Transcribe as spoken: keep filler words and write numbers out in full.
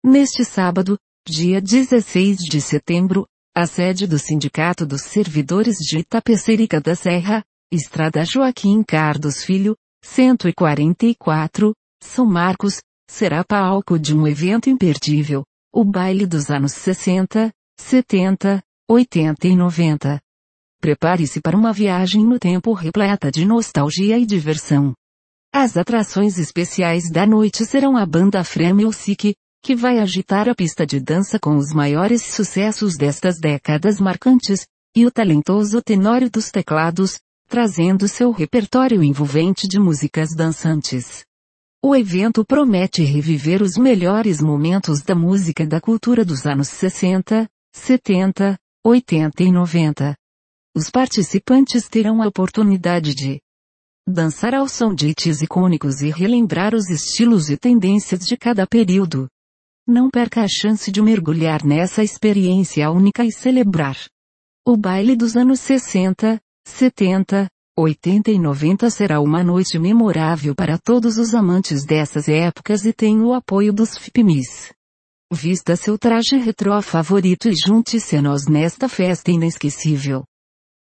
Neste sábado, dia dezesseis de setembro, a sede do Sindicato dos Servidores de Itapecerica da Serra, Estrada Joaquim Cardos Filho, cento e quarenta e quatro, São Marcos, será palco de um evento imperdível, o baile dos anos sessenta, setenta, oitenta e noventa. Prepare-se para uma viagem no tempo repleta de nostalgia e diversão. As atrações especiais da noite serão a banda Free Music, que vai agitar a pista de dança com os maiores sucessos destas décadas marcantes, e o talentoso Tenório dos teclados, trazendo seu repertório envolvente de músicas dançantes. O evento promete reviver os melhores momentos da música e da cultura dos anos sessenta, setenta, oitenta e noventa. Os participantes terão a oportunidade de dançar ao som de hits icônicos e relembrar os estilos e tendências de cada período. Não perca a chance de mergulhar nessa experiência única e celebrar o baile dos anos sessenta, setenta, oitenta e noventa. Será uma noite memorável para todos os amantes dessas épocas e tem o apoio dos F I P M is. Vista seu traje retrô favorito e junte-se a nós nesta festa inesquecível.